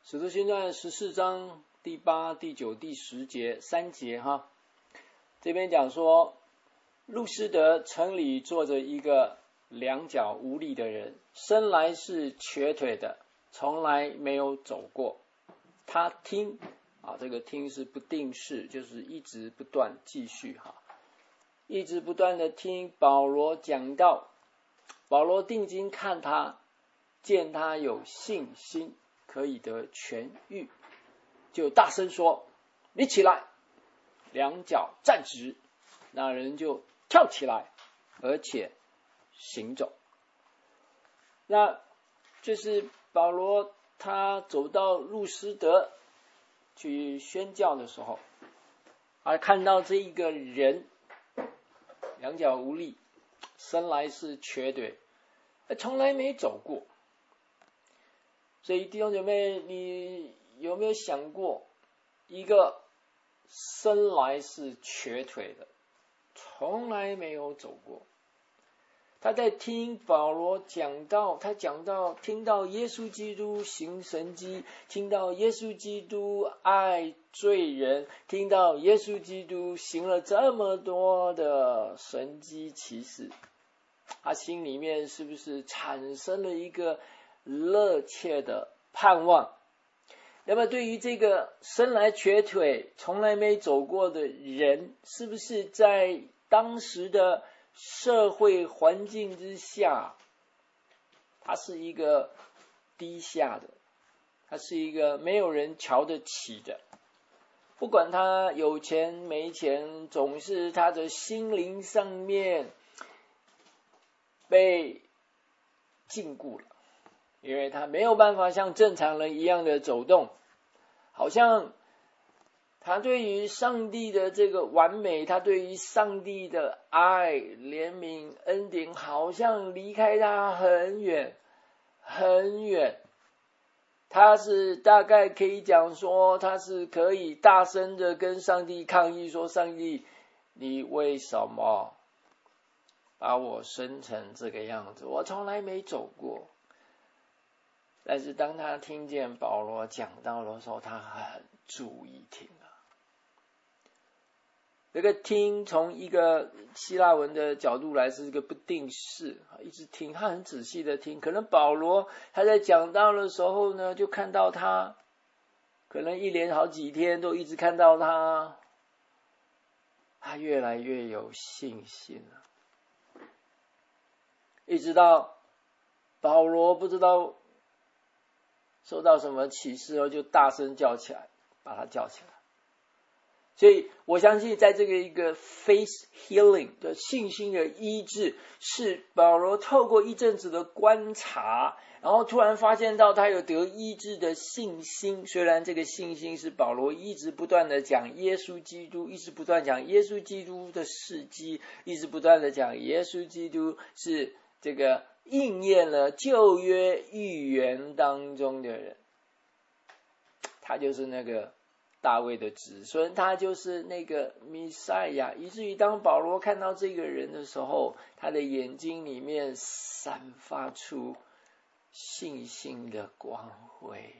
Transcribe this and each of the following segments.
使徒行传14章第8、第9、第10节3节哈，这边讲说，路斯德城里坐着一个两脚无力的人，生来是瘸腿的，从来没有走过。他听这个听是不定式，就是一直不断继续一直不断的听保罗讲道。保罗定睛看他，见他有信心可以得痊愈，就大声说：你起来，两脚站直。那人就跳起来，而且行走。那就是保罗他走到路斯德去宣教的时候，看到这一个人两脚无力，生来是瘸腿，从来没走过。所以弟兄姐妹，你有没有想过，一个生来是瘸腿的，从来没有走过，他在听保罗讲道，他讲到听到耶稣基督行神迹，听到耶稣基督爱罪人，听到耶稣基督行了这么多的神迹奇事，他心里面是不是产生了一个热切的盼望？那么对于这个生来瘸腿从来没走过的人，是不是在当时的社会环境之下，他是一个低下的，他是一个没有人瞧得起的，不管他有钱没钱，总是他的心灵上面被禁锢了，因为他没有办法像正常人一样的走动，好像他对于上帝的这个完美，他对于上帝的爱、怜悯、恩典，好像离开他很远很远。他是大概可以讲说，他是可以大声的跟上帝抗议说，上帝，你为什么把我生成这个样子？我从来没走过。但是当他听见保罗讲道的时候，他很注意听这个听从一个希腊文的角度来是一个不定式，一直听，他很仔细的听。可能保罗他在讲道的时候呢，就看到他，可能一连好几天都一直看到他，他越来越有信心了。一直到保罗不知道受到什么启示后，就大声叫起来，把他叫起来。所以我相信在这个一个 faith healing 的信心的医治，是保罗透过一阵子的观察，然后突然发现到他有得医治的信心。虽然这个信心是保罗一直不断的讲耶稣基督，一直不断讲耶稣基督的事迹，一直不断的讲耶稣基督是这个应验了旧约预言当中的人，他就是那个大卫的子孙，他就是那个弥赛亚。以至于当保罗看到这个人的时候，他的眼睛里面散发出信心的光辉，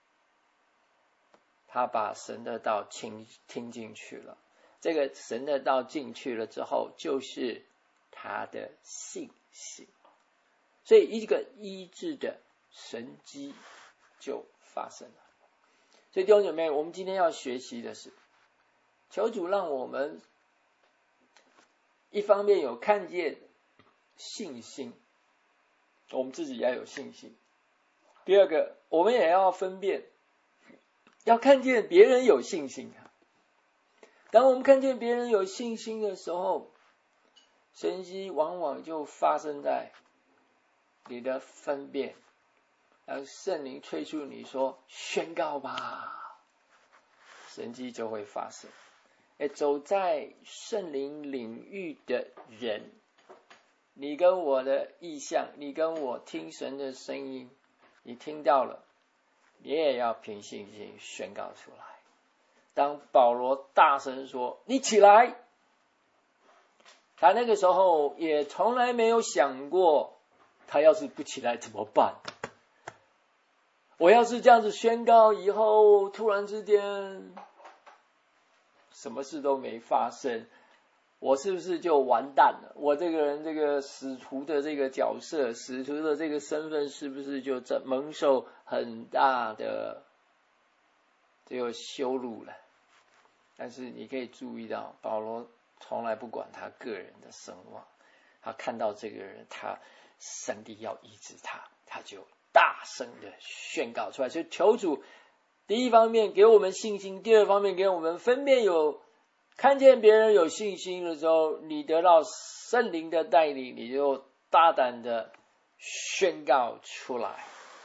他把神的道听进去了。这个神的道进去了之后，就是他的信心。所以一个医治的神迹就发生了。所以弟兄姐妹，我们今天要学习的是，求主让我们一方面有看见信心，我们自己要有信心。第二个，我们也要分辨，要看见别人有信心。当我们看见别人有信心的时候，神迹往往就发生在你的分辨，让圣灵催促你说宣告吧，神迹就会发生。走在圣灵领域的人，你跟我的意向，你跟我听神的声音，你听到了，你也要凭信心宣告出来。当保罗大声说你起来，他那个时候也从来没有想过他要是不起来怎么办。 我要是这样子宣告以后，突然之间什么事都没发生，我是不是就完蛋了？我这个人这个使徒的这个角色，使徒的这个身份，是不是就蒙受很大的这个羞辱了？但是你可以注意到，保罗从来不管他个人的声望，他看到这个人，上帝要医治他，他就大声的宣告出来。所以求主第一方面给我们信心，第二方面给我们分辨看见别人有信心的时候，你得到圣灵的带领，你就大胆的宣告出来。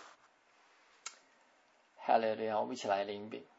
哈利路亚，我们一起来领饼。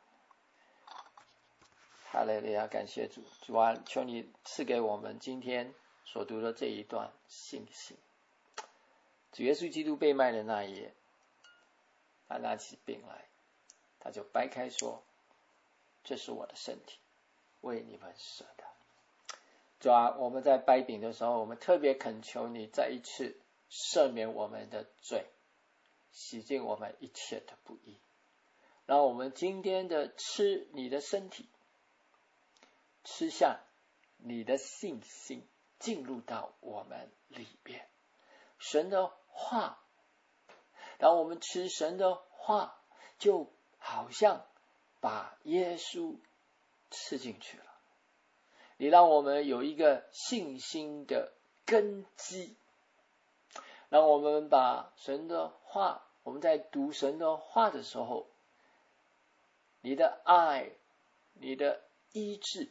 哈利路亚，感谢主，主啊，求你赐给我们今天所读的这一段信心。主耶稣基督被卖的那一夜，他拿起饼来，他就掰开说：“这是我的身体，为你们舍的。”主啊，我们在掰饼的时候，我们特别恳求你再一次赦免我们的罪，洗净我们一切的不义，让我们今天的吃你的身体，吃下你的信心，进入到我们里面。神的话，当我们吃神的话，就好像把耶稣吃进去了。你让我们有一个信心的根基，让我们把神的话，我们在读神的话的时候，你的爱，你的医治，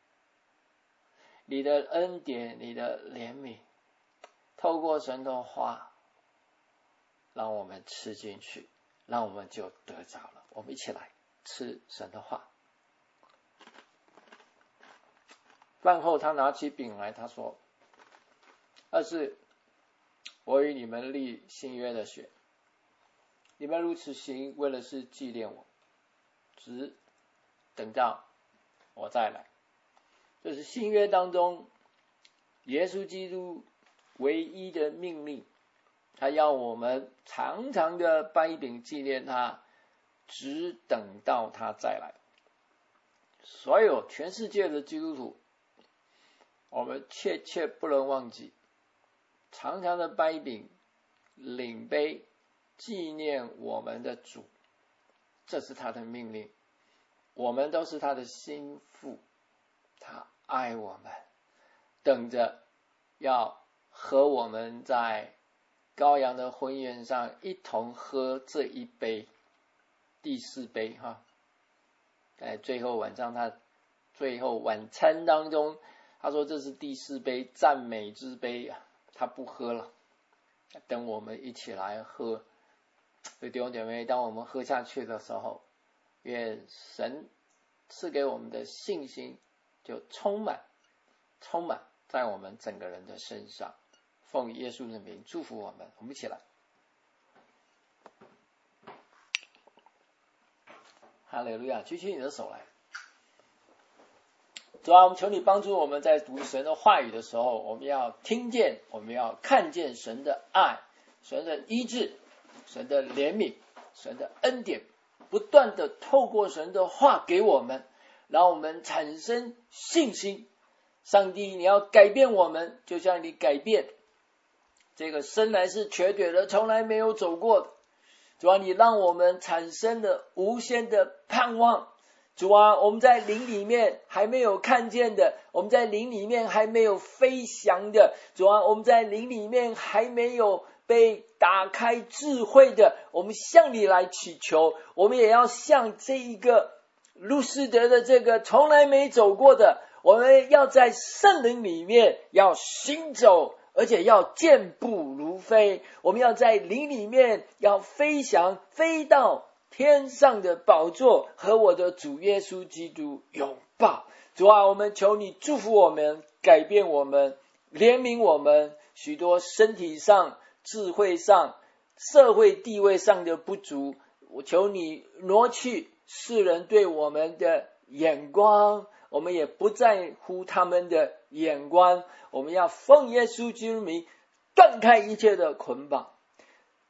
你的恩典，你的怜悯，透过神的话让我们吃进去，让我们就得着了。我们一起来吃神的话。饭后他拿起饼来，他说：“二是我与你们立新约的血，你们如此行，为了是纪念我，只等到我再来。”这是新约当中耶稣基督唯一的命令，他要我们常常的掰饼纪念他，只等到他再来。所有全世界的基督徒，我们切不能忘记，常常的掰饼领杯纪念我们的主，这是他的命令。我们都是他的心腹，他爱我们，等着要和我们在羔羊的婚宴上一同喝这一杯，第四杯哈。在最后晚上，他最后晚餐当中，他说这是第四杯，赞美之杯啊，他不喝了，等我们一起来喝。所以弟兄姐妹，当我们喝下去的时候，愿神赐给我们的信心就充满在我们整个人的身上。奉耶稣的名祝福我们，我们一起来。哈利路亚，举起你的手来。主啊，我们求你帮助我们在读神的话语的时候，我们要听见，我们要看见神的爱，神的医治，神的怜悯，神的恩典，不断的透过神的话给我们，让我们产生信心。上帝，你要改变我们，就像你改变这个生来是瘸腿的，从来没有走过的。主啊，你让我们产生了无限的盼望。主啊，我们在灵里面还没有看见的，我们在灵里面还没有飞翔的，主啊，我们在灵里面还没有被打开智慧的，我们向你来祈求。我们也要像这一个路斯德的这个从来没走过的，我们要在圣灵里面要行走，而且要健步如飞。我们要在灵里面要飞翔，飞到天上的宝座和我的主耶稣基督拥抱。主啊，我们求你祝福我们，改变我们，怜悯我们许多身体上、智慧上、社会地位上的不足。我求你挪去世人对我们的眼光，我们也不在乎他们的眼光，我们要奉耶稣基督名断开一切的捆绑，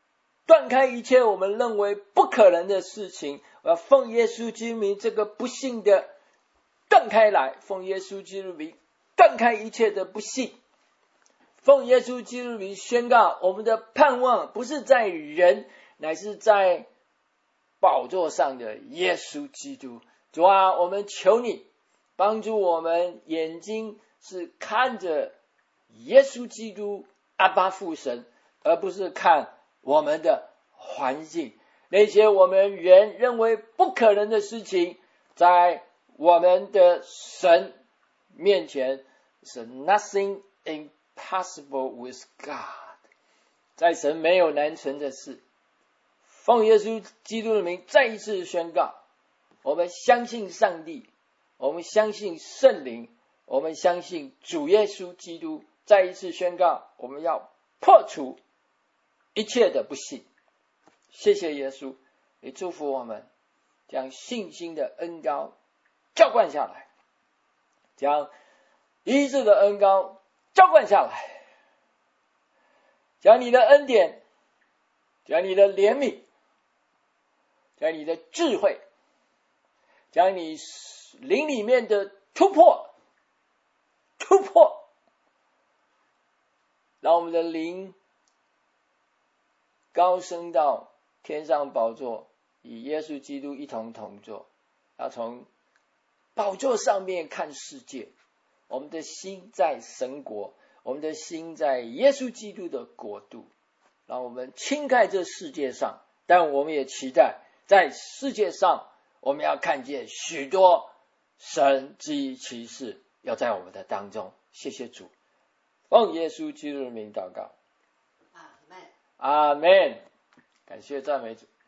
断开一切我们认为不可能的事情，我要奉耶稣基督名，这个不幸的断开来，奉耶稣基督名断开一切的不幸，奉耶稣基督名宣告，我们的盼望不是在人，乃是在宝座上的耶稣基督。主啊，我们求你帮助我们眼睛是看着耶稣基督阿爸父神，而不是看我们的环境，那些我们人认为不可能的事情，在我们的神面前是 nothing impossible with God， 在神没有难成的事。奉耶稣基督的名再一次宣告，我们相信上帝，我们相信圣灵，我们相信主耶稣基督。再一次宣告，我们要破除一切的不信。谢谢耶稣，也祝福我们将信心的恩膏浇灌下来，将医治的恩膏浇灌下来，将你的恩典，将你的怜悯，将你的智慧，将你灵里面的突破，让我们的灵高升到天上宝座，与耶稣基督一同同坐，要从宝座上面看世界。我们的心在神国，我们的心在耶稣基督的国度，让我们轻看这世界上，但我们也期待在世界上我们要看见许多神迹奇事要在我们的当中。谢谢主，奉耶稣基督的名祷告， 阿们。 阿们。感谢赞美主。